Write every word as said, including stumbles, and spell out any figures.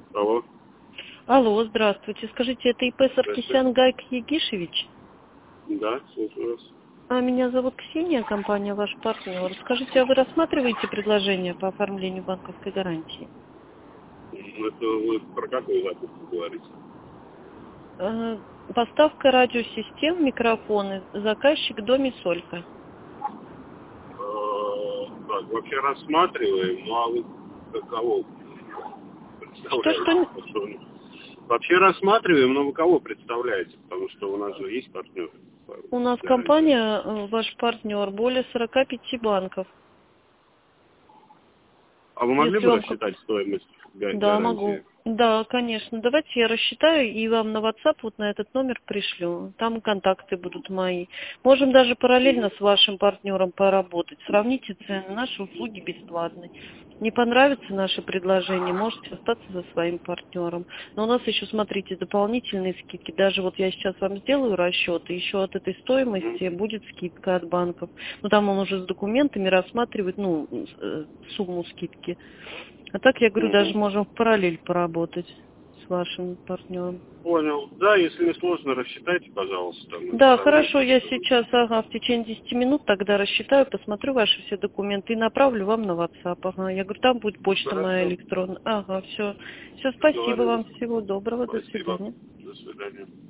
Алло. Алло, здравствуйте. Скажите, это ИП Саркисян Гайк Егишевич? Да, слушаю вас. А меня зовут Ксения, компания ваш партнер. Скажите, а вы рассматриваете предложение по оформлению банковской гарантии? Это вы про какой запуск говорите? Э, Поставка радиосистем, микрофоны, заказчик Доми Солька. Э, Так, вообще рассматриваем, ну а вы кого Что, представляете? что? Потому что, ну, Вообще рассматриваем, но вы кого представляете? Потому что у нас же есть партнер. У нас компания, э, ваш партнер, более сорока пяти банков. А вы могли Если бы вам как... рассчитать стоимость га- Да, могу. гарантии? Да, конечно. Давайте я рассчитаю и вам на WhatsApp вот на этот номер пришлю. Там контакты будут мои. Можем даже параллельно с вашим партнером поработать. Сравните цены. Наши услуги бесплатны. Не понравится наше предложение, можете остаться за своим партнером. Но у нас еще, смотрите, дополнительные скидки. Даже вот я сейчас вам сделаю расчет, и еще от этой Мгм. стоимости будет скидка от банков. Ну, там он уже с документами рассматривает, ну, э, сумму скидки. А так, я говорю, даже Мгм. можем в параллель поработать с вашим партнером. Понял. Да, если не сложно, рассчитайте, пожалуйста. Там, Да, выставляйте, хорошо, я что сейчас, ага, в течение десяти минут тогда рассчитаю, посмотрю ваши все документы и направлю вам на WhatsApp. Ага, я говорю, там будет почта моя Хорошо. электронная. Ага, все. Все, спасибо Договорились. вам, всего доброго, до Спасибо. свидания. До свидания.